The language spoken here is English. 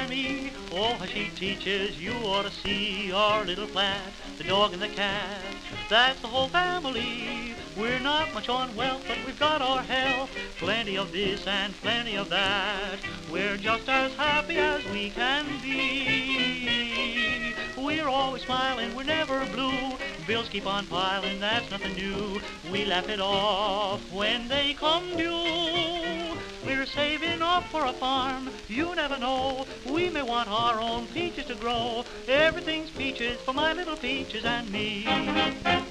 me. Oh, how she teaches, you ought to see our little flat, the dog and the cat. That's the whole family. We're not much on wealth, but we've got our health. Plenty of this and plenty of that. We're just as happy as we can be. We're always smiling, we're never blue. Bills keep on piling, that's nothing new. We laugh it off when they come due. We're saving up for a farm, you never know. We may want our own peaches to grow. Everything's peaches for my little peaches and me.